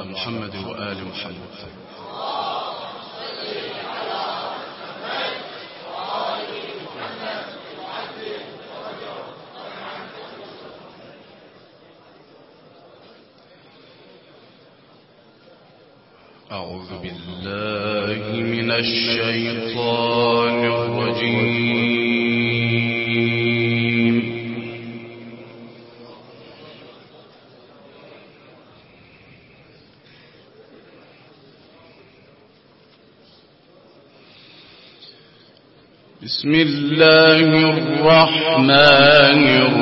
محمد وآل محمد. أعوذ بالله من الشيطان الرجيم. بسم الله الرحمن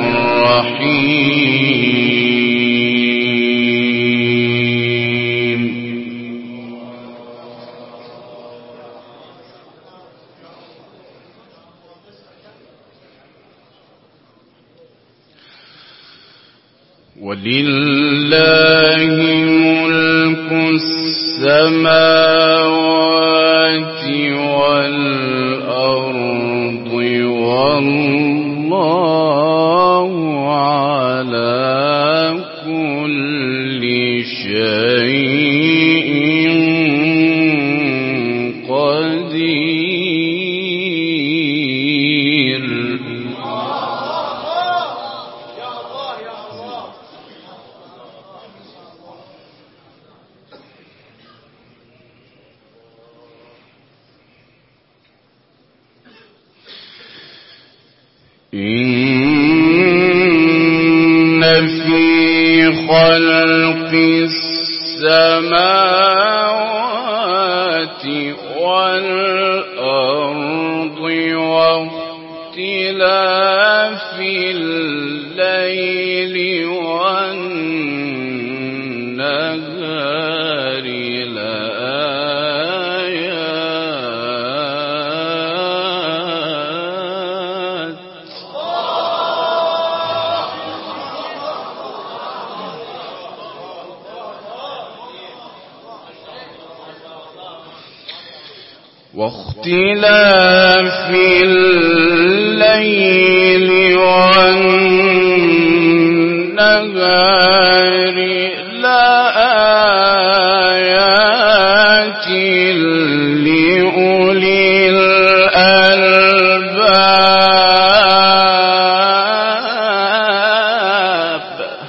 الرحيم. ولله ملك السماوات والأرض والله على كل شيء قدير. إن في خلق السماوات والأرض واختلاف الليل والنهار واختلاف الليل والنهار لآيات لأولي الألباب.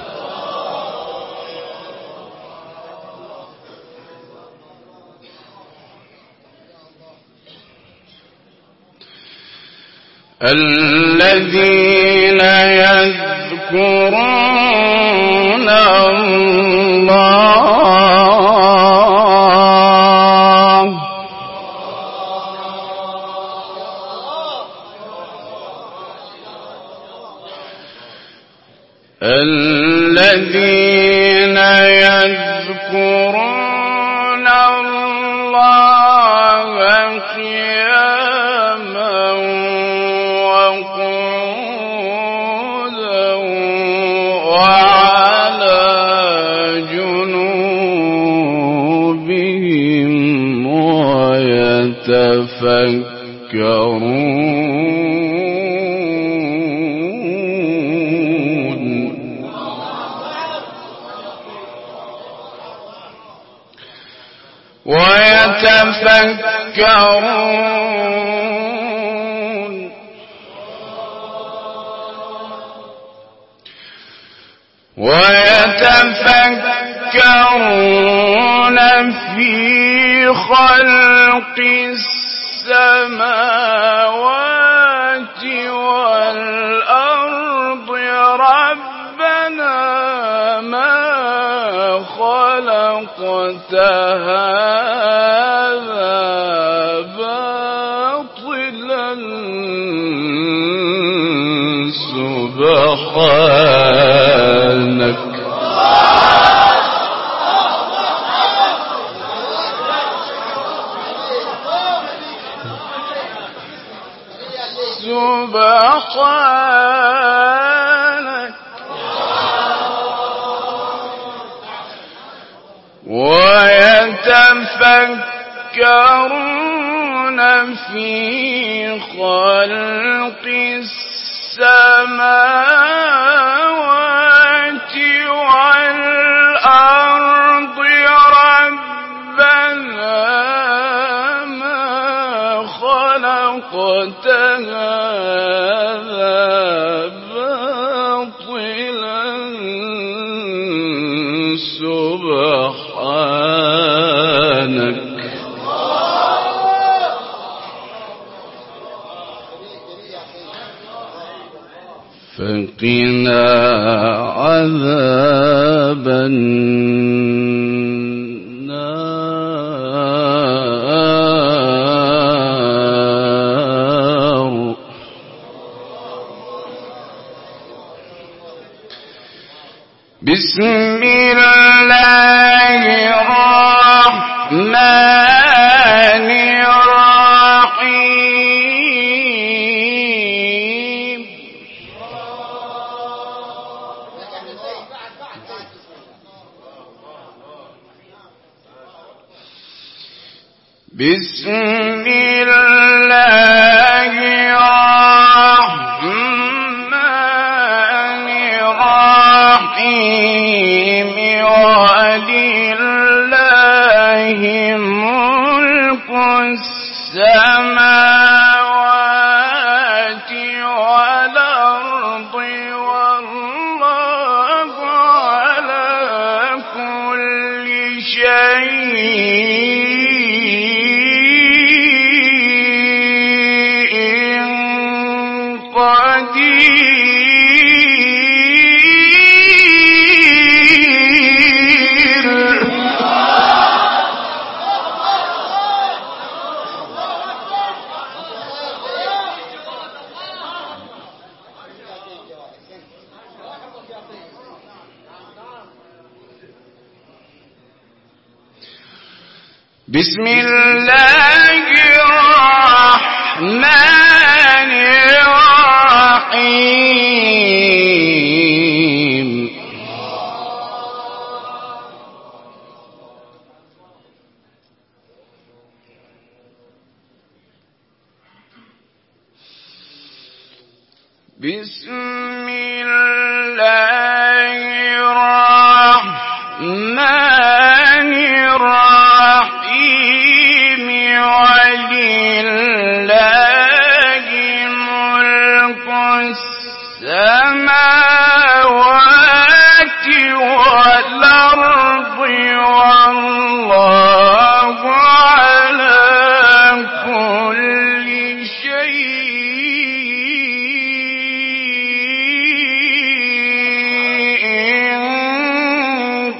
الذين يذكرون الله الذين يذكرون الله قياما وقعودا وعلى جنوبهم ويتفكرون في خلق السماوات والأرض ربنا ما خلقت هذا باطلا سبحانك ويتفكرون في خلق السماوات والأرض خلقت هذا باطلا سبحانك فقنا عذاب النار. بسم الله الرحمن الرحيم. بسم الله الرحمن الرحيم. ولله ملك السماوات والأرض والله على كل شيء بسم الله الرحمن الرحيم. بسم الله الرحمن الرحيم. ولله ملك السماوات والأرض والله على كل شيء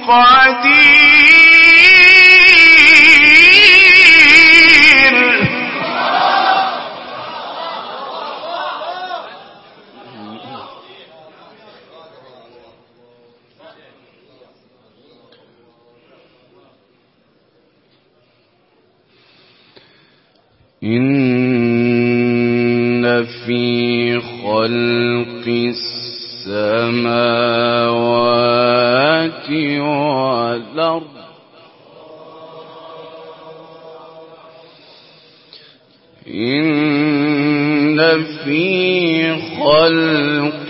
قدير. إن في خلق السماوات والأرض إن في خلق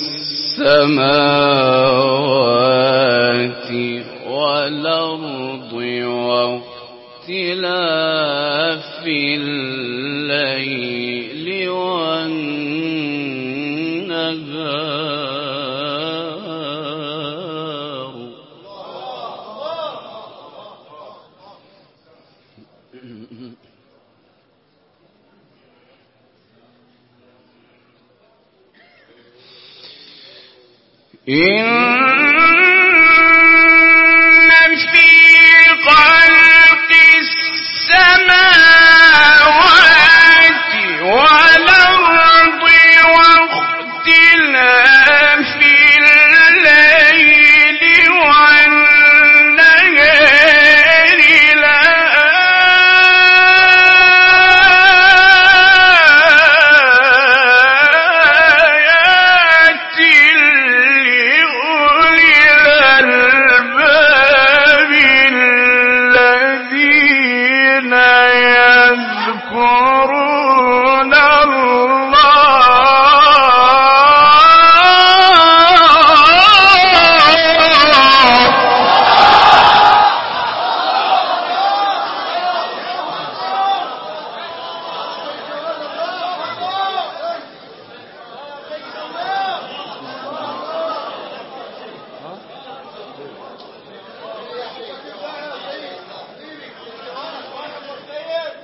السماوات والأرض واختلاف الليل والنهار إن في خلق السماوات والأرض واختلاف الليل والنهار لآيات لأولي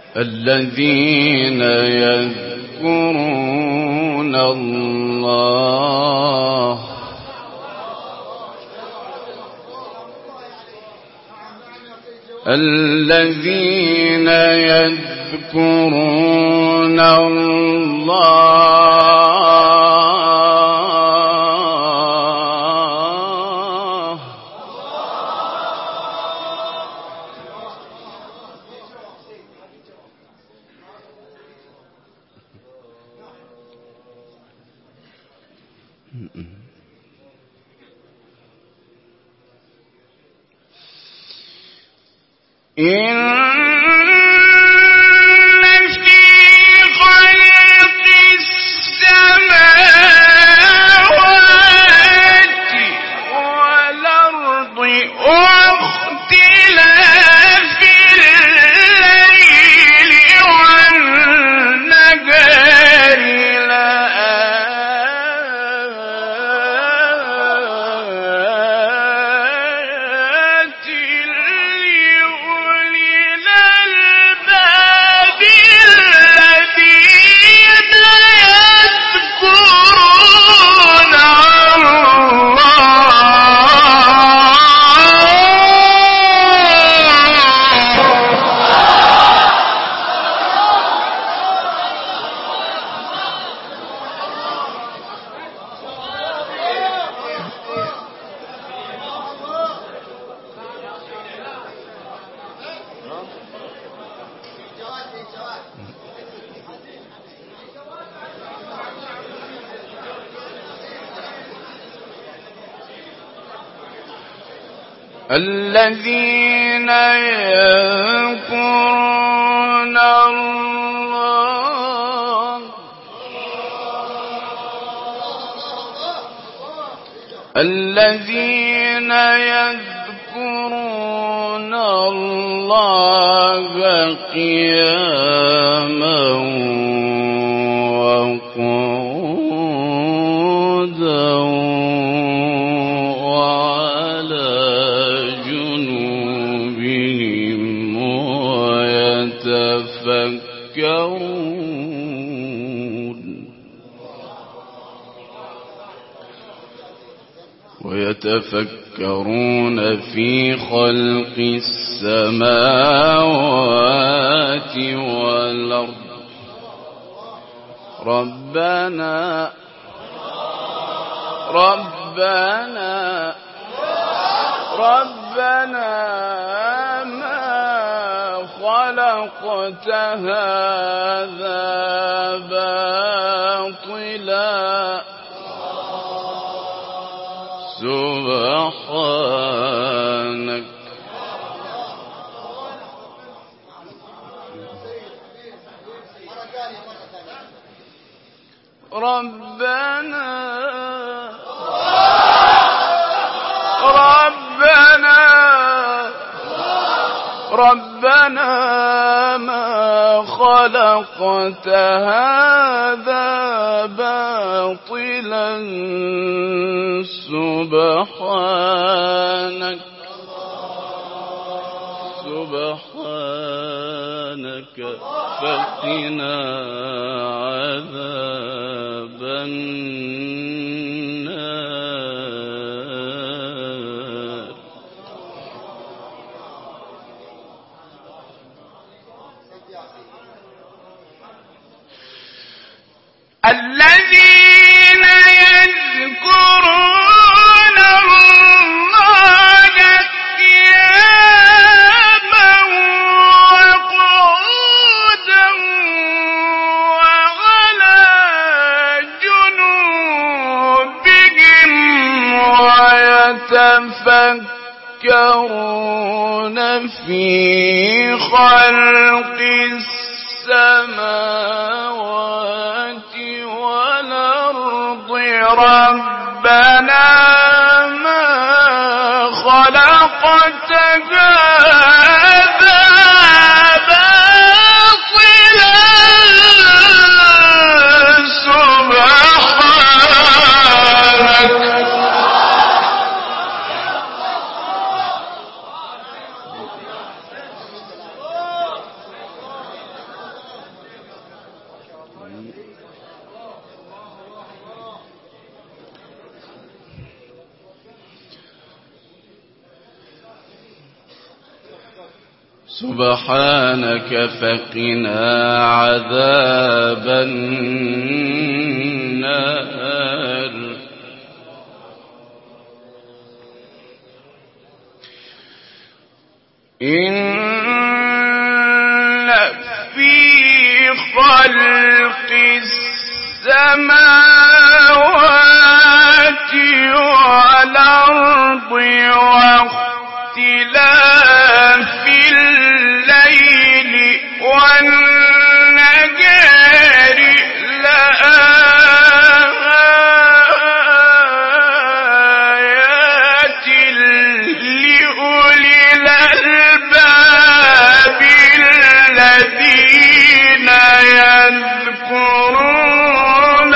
الذين يذكرون الله الذين يذكرون الله الذين يذكرون الله الذين يذكرون الله قياما وقعودا ويتفكرون في خلق السماوات والأرض ربنا ما خلقت هذا باطلا سبحانك ربنا ما خلقت هذا باطلا سبحانك فقنا عذاب النار الذين يذكرون الله قياما وقعودا وعلى جنوبهم ويتفكرون في خلق السماوات والأرض ربنا ما خلقت هذا باطلا سبحانك سبحانك فقنا عذاب النار. إن في خلق السماوات والأرض واختلاف الليل والنهار لآيات لأولي الألباب الذين يذكرون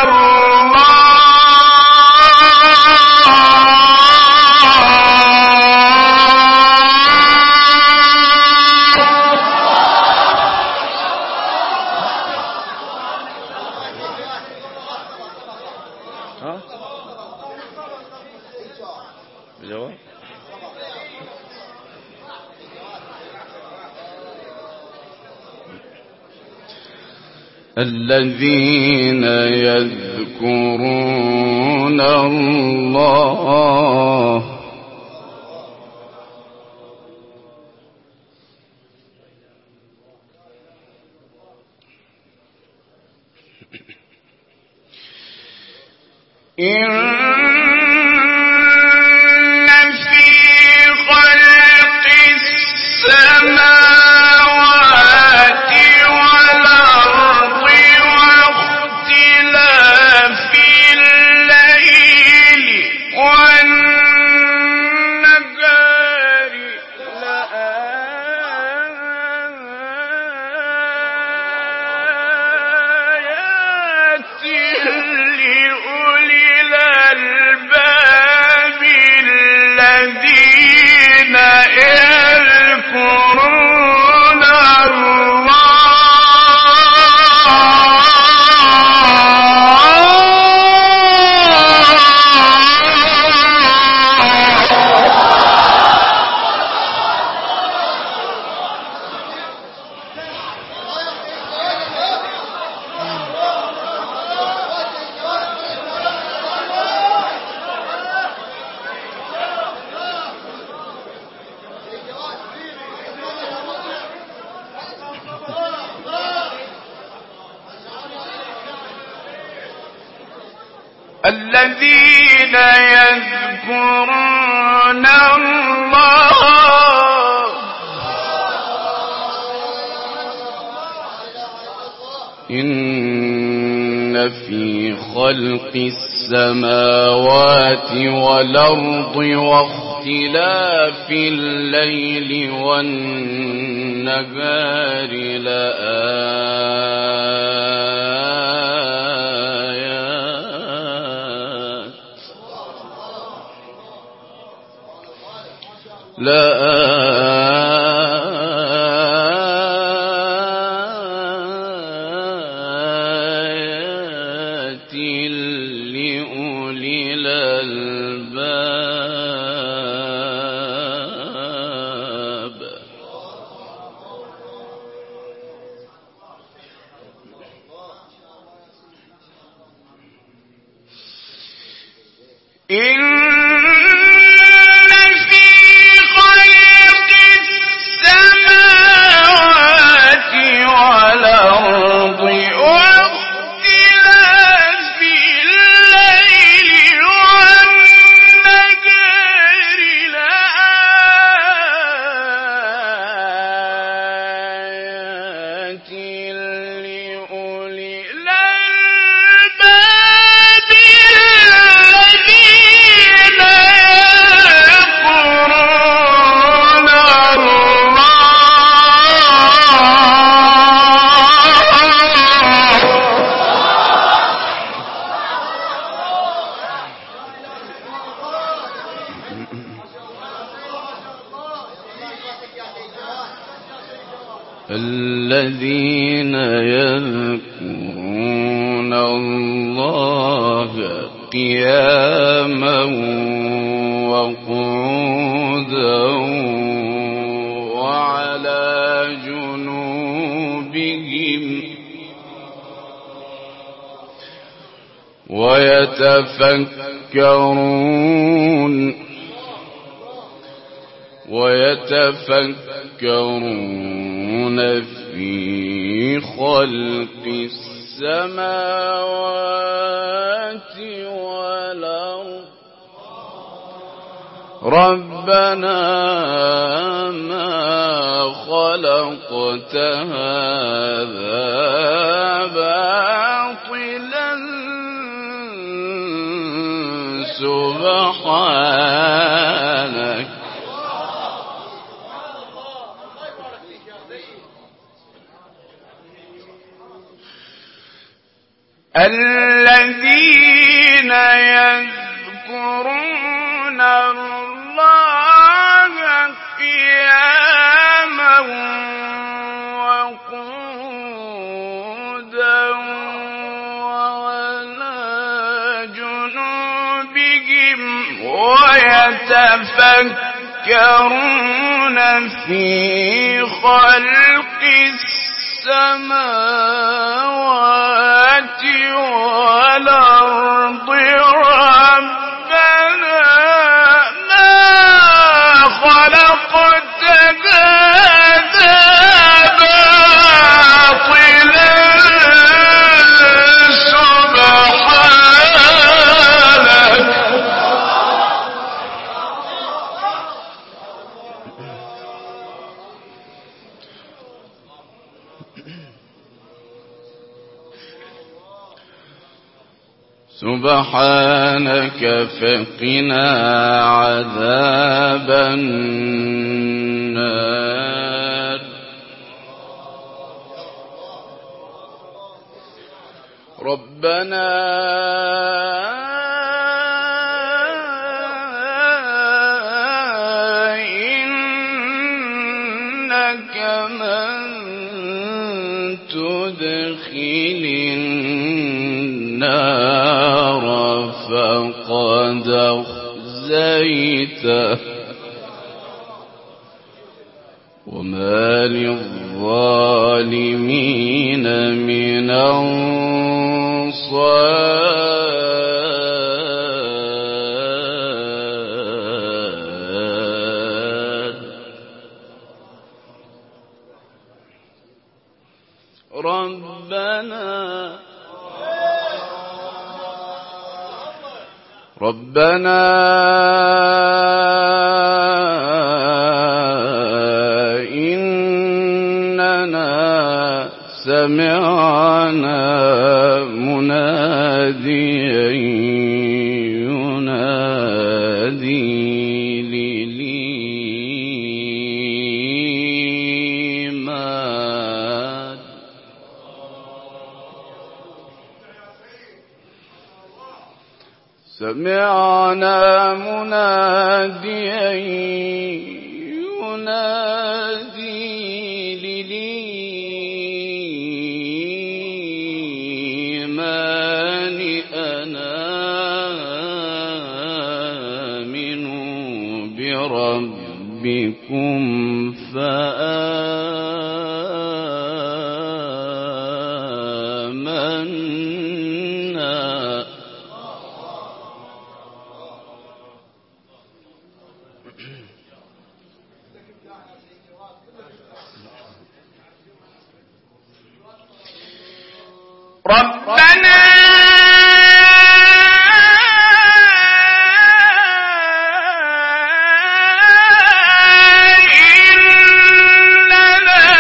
الذين يذكرون الله إن في خلق السماوات والأرض واختلاف الليل والنهار لآيات لأولي الألباب الذين يذكرون الذين يذكرون الله إن في خلق السماوات والأرض واختلاف الليل والنهار لآيات لأولي الألباب. الذين يذكرون الله قياما وقعودا وعلى جنوبهم ويتفكرون في خلق السماوات والأرض ربنا ما خلقت هذا باطلا سبحانك الذين يذكرون الله قياما وقعودا وعلى جنوبهم ويتفكرون في خلق السماوات والأرض ربنا ما خلقت هذا باطلا سبحانك سبحانك فقنا عذاب النار ربنا إنك من تدخل النار فقد أخزيته وما للظالمين من أنصار ربنا إننا سمعنا مناديا ينادي للإيمان سمعنا مناديا ينادي للإيمان أنا آمنوا بربكم فآمنا ربنا إننا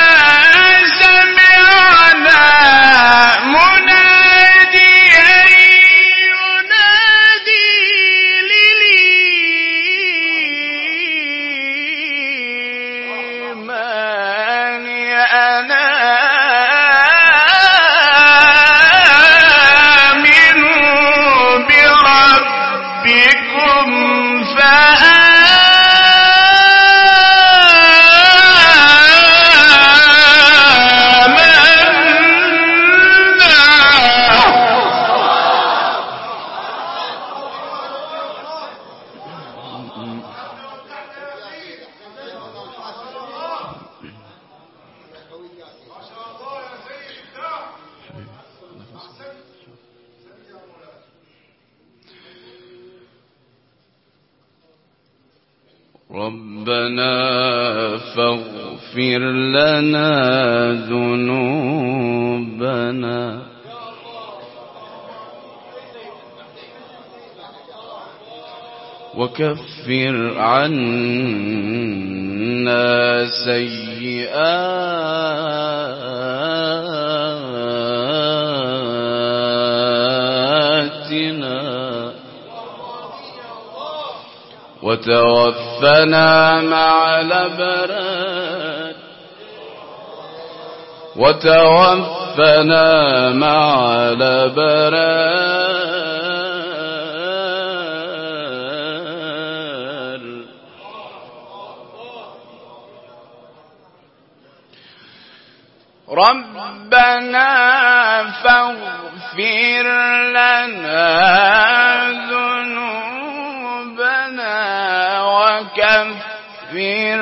ربنا فاغفر لنا ذنوبنا وكفر عنا سيئاتنا وتوفنا مع الأبرار ربنا فاغفر لنا ذنوبنا وكفر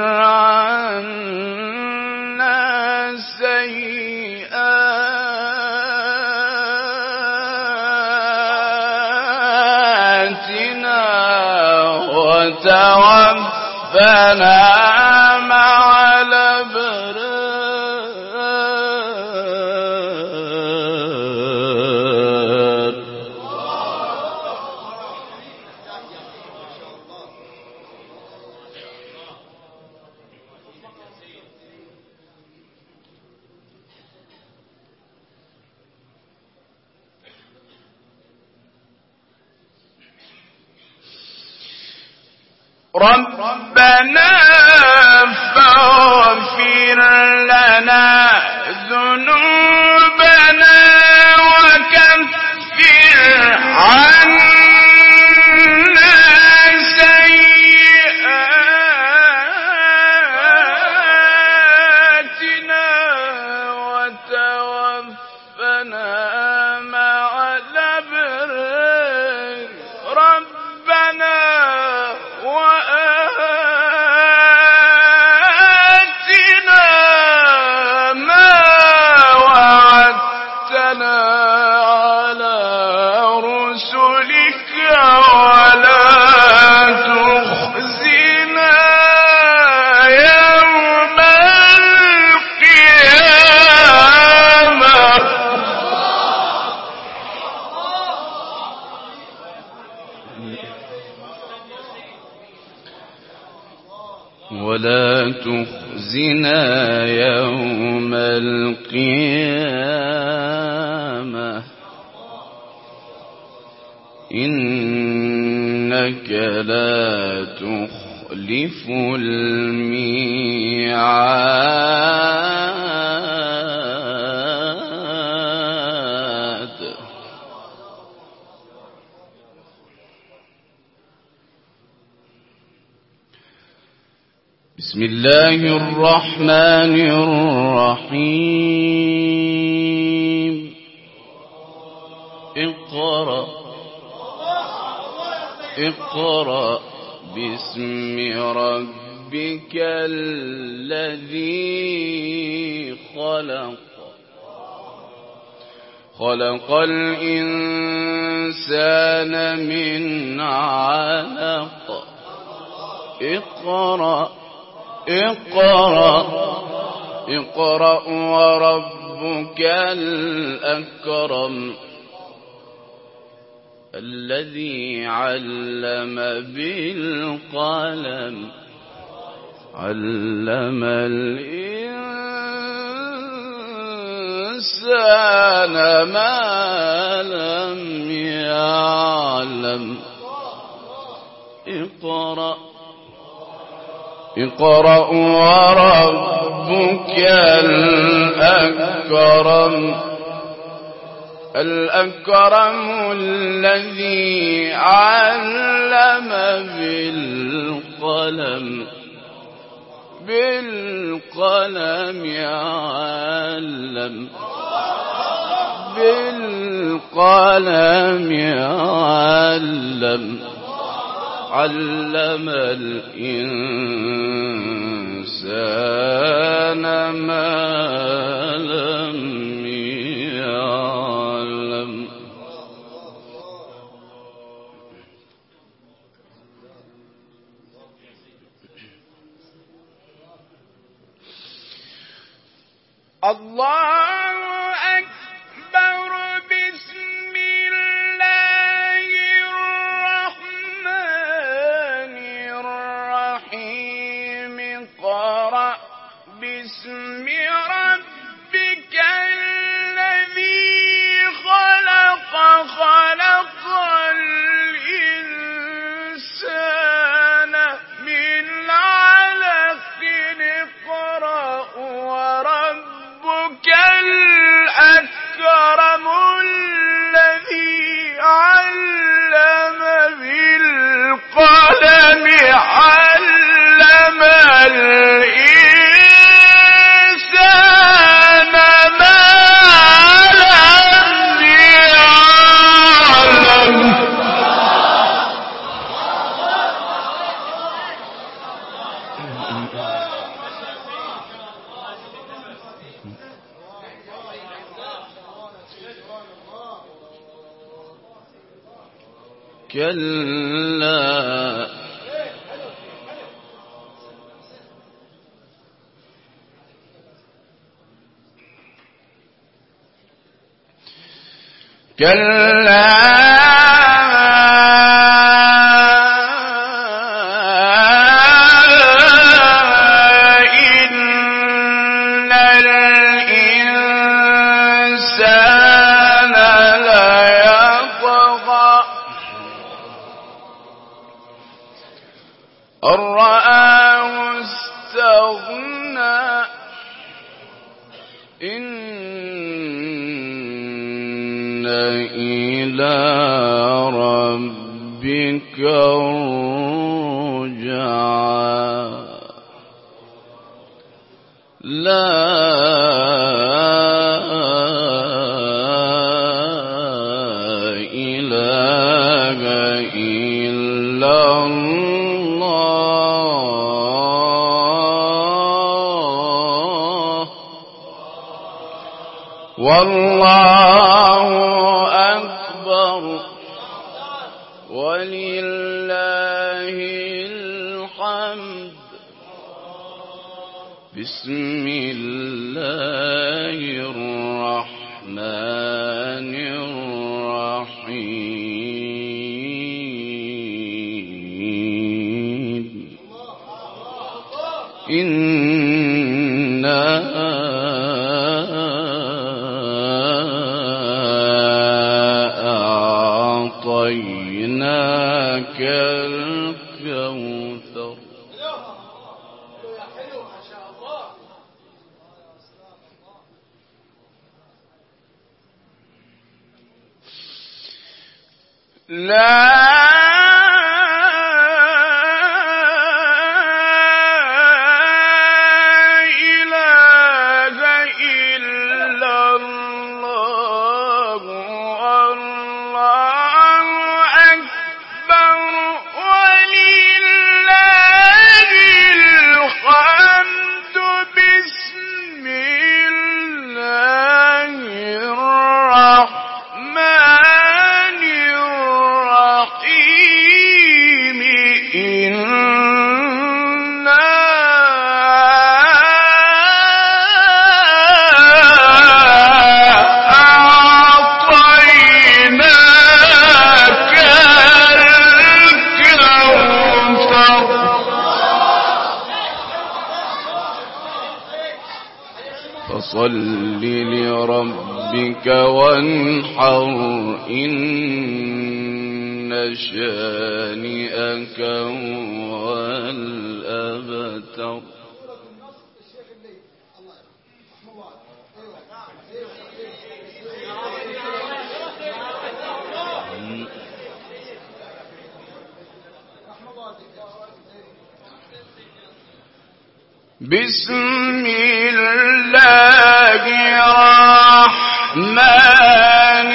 عنا سيئاتنا وتوفنا مع الأبرار ربنا فاغفر لنا ذنوبنا وكفر عنا سيئاتنا وتوفنا مع الأبرار ربنا وآتنا ما وعدتنا على رسلك ولا تخزنا يوم القيامة ولا تخزنا يوم القيامة إنك لا تخلف الميعاد بسم الله الرحمن الرحيم اقرأ باسم ربك الذي خلق الإنسان من علق اقرأ وربك الأكرم الذي علم بالقلم علم الإنسان ما لم يعلم اقرأ وربك الأكرم الذي علم بالقلم علم الإنسان ما لم يعلم الله أكبر. بسم الله الرحمن الرحيم. اقرأ باسم ربك الذي خلق. خلق الإنسان من علق. اقرأ وربك الأكرم الذي علم بالقلم. علم الإنسان ما لم يعلم. كلا كلا إن الإنسان ليطغى أن رآه استغنى. إن إلى ربك الرجعى. لا إله إلا الله. والله أكبر. ولله الحمد. بسم الله الرحمن الرحيم. إنا أعطيناك الكوثر. لا فصل لربك وانحر. إن شانئك هو الأبتر. بسم الله الرحمن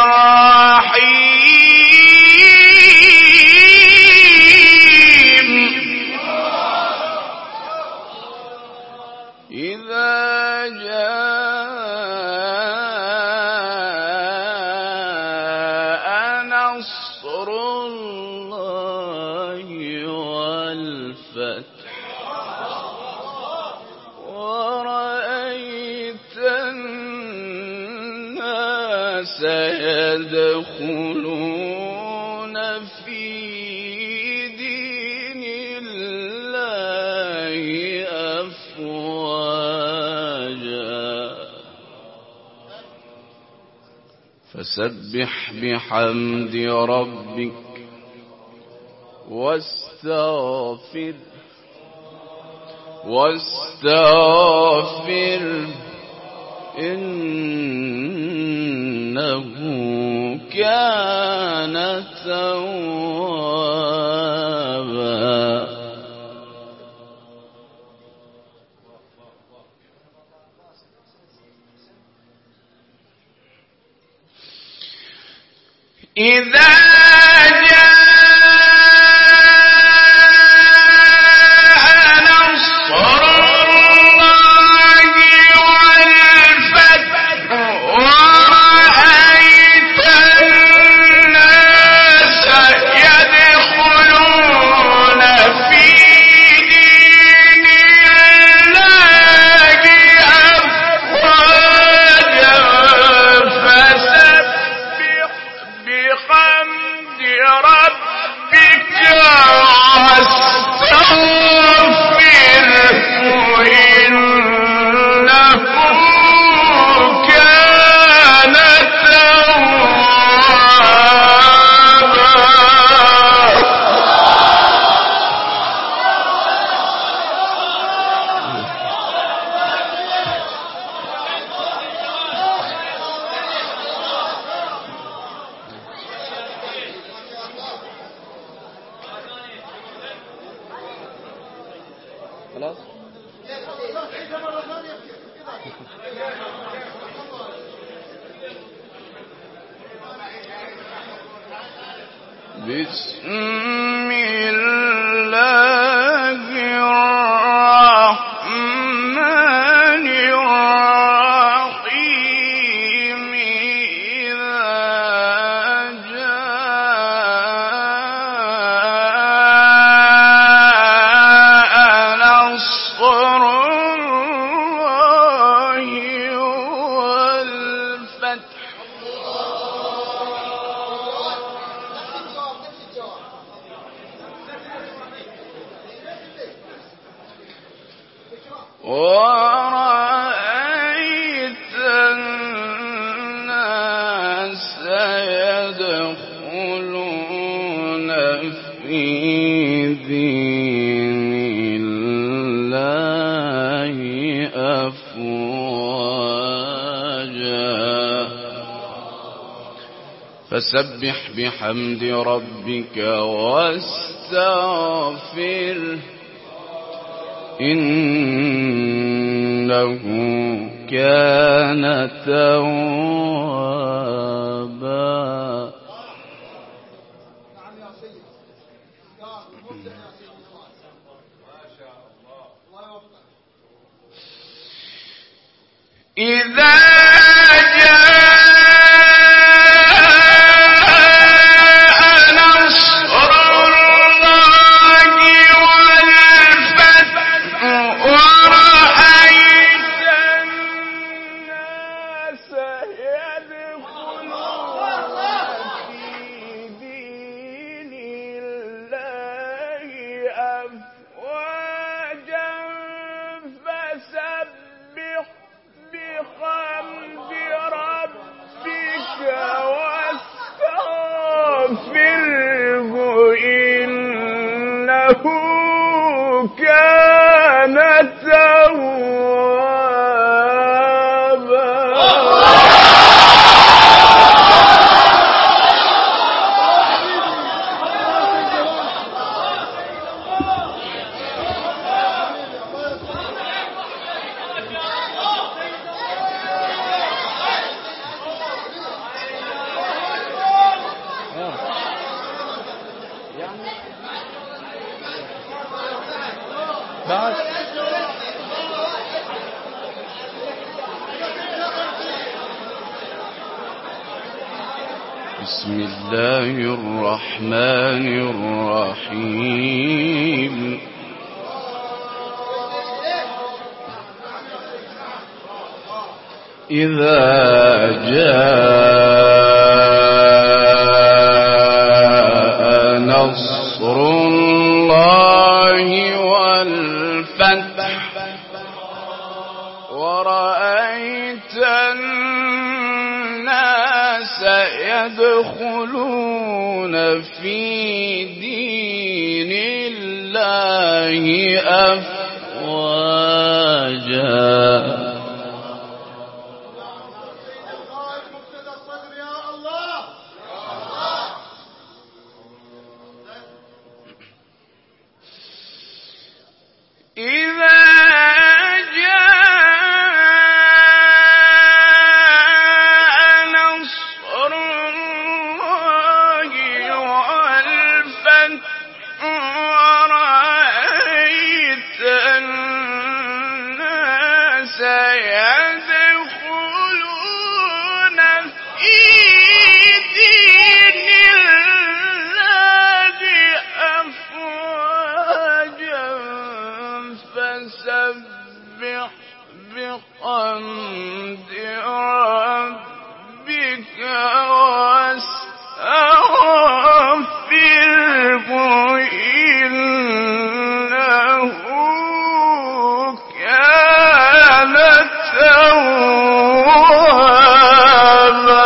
الرحيم. إذا جاء نصر الله والفتح ورأيت سيدخلون في دين الله أفواجا فسبح بحمد ربك واستغفر إنه كان توابا. إذا بسم الله الرحمن الرحيم إذا جاء نصر الله والفتح ورأيت الناس يدخلون في دين الله أفواجا فسبح بحمد ربك واستغفره إنه كان توابا. إذا كان بسم الله الرحمن الرحيم إذا جاء الفتح ورأيت الناس يدخلون في دين الله أفواجا فسبح بحمد ربك واستغفره إنه كان توابا.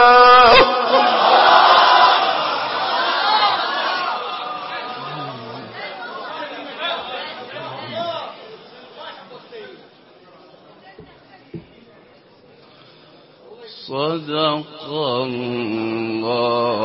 صدق الله